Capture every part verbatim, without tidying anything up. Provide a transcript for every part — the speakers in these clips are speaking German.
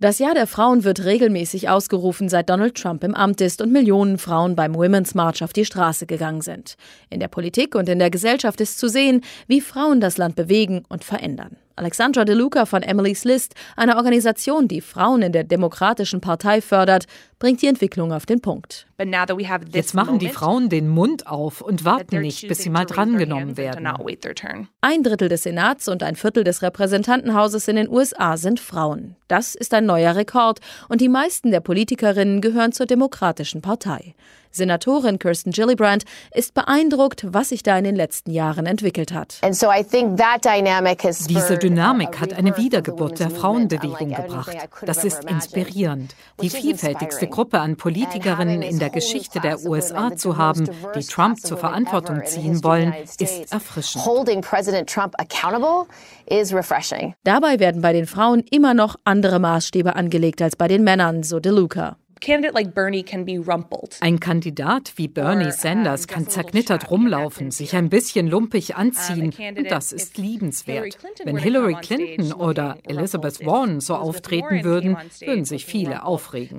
Das Jahr der Frauen wird regelmäßig ausgerufen, seit Donald Trump im Amt ist und Millionen Frauen beim Women's March auf die Straße gegangen sind. In der Politik und in der Gesellschaft ist zu sehen, wie Frauen das Land bewegen und verändern. Alexandra DeLuca von Emily's List, einer Organisation, die Frauen in der Demokratischen Partei fördert, bringt die Entwicklung auf den Punkt. Jetzt machen die Frauen den Mund auf und warten nicht, bis sie mal drangenommen werden. Ein Drittel des Senats und ein Viertel des Repräsentantenhauses in den U S A sind Frauen. Das ist ein neuer Rekord und die meisten der Politikerinnen gehören zur Demokratischen Partei. Senatorin Kirsten Gillibrand ist beeindruckt, was sich da in den letzten Jahren entwickelt hat. Diese Dynamik hat eine Wiedergeburt der Frauenbewegung gebracht. Das ist inspirierend. Die vielfältigste Gruppe an Politikerinnen in der Geschichte der U S A zu haben, die Trump zur Verantwortung ziehen wollen, ist erfrischend. Dabei werden bei den Frauen immer noch andere Maßstäbe angelegt als bei den Männern, so DeLuca. Ein Kandidat wie Bernie Sanders kann zerknittert rumlaufen, sich ein bisschen lumpig anziehen, und das ist liebenswert. Wenn Hillary Clinton oder Elizabeth Warren so auftreten würden, würden sich viele aufregen.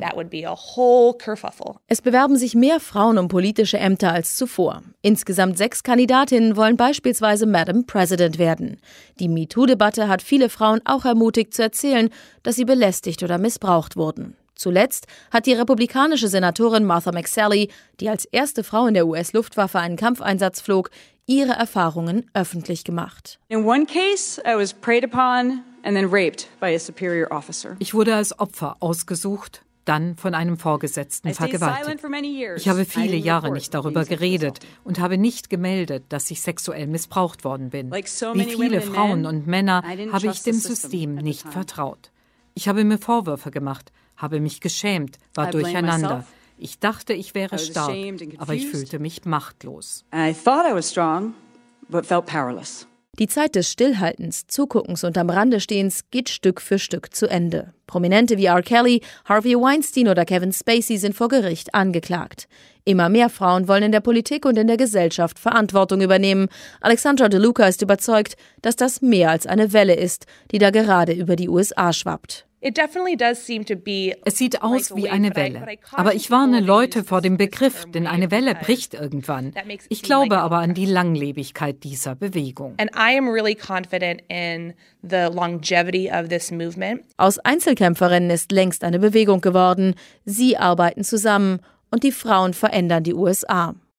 Es bewerben sich mehr Frauen um politische Ämter als zuvor. Insgesamt sechs Kandidatinnen wollen beispielsweise Madam President werden. Die MeToo-Debatte hat viele Frauen auch ermutigt zu erzählen, dass sie belästigt oder missbraucht wurden. Zuletzt hat die republikanische Senatorin Martha McSally, die als erste Frau in der U S-Luftwaffe einen Kampfeinsatz flog, ihre Erfahrungen öffentlich gemacht. In one case, I was preyed upon and then raped by a superior officer. Ich wurde als Opfer ausgesucht, dann von einem Vorgesetzten vergewaltigt. Ich habe viele Jahre nicht darüber geredet und habe nicht gemeldet, dass ich sexuell missbraucht worden bin. Wie viele Frauen und Männer habe ich dem System nicht vertraut. Ich habe mir Vorwürfe gemacht, habe mich geschämt, war durcheinander. Ich dachte, ich wäre stark, aber ich fühlte mich machtlos. Die Zeit des Stillhaltens, Zuguckens und am Rande Stehens geht Stück für Stück zu Ende. Prominente wie R. Kelly, Harvey Weinstein oder Kevin Spacey sind vor Gericht angeklagt. Immer mehr Frauen wollen in der Politik und in der Gesellschaft Verantwortung übernehmen. Alexandra DeLuca ist überzeugt, dass das mehr als eine Welle ist, die da gerade über die U S A schwappt. Es sieht aus wie eine Welle. Aber ich warne Leute vor dem Begriff, denn eine Welle bricht irgendwann. Ich glaube aber an die Langlebigkeit dieser Bewegung. Aus Einzelkämpferinnen ist längst eine Bewegung geworden. Sie arbeiten zusammen und die Frauen verändern die U S A.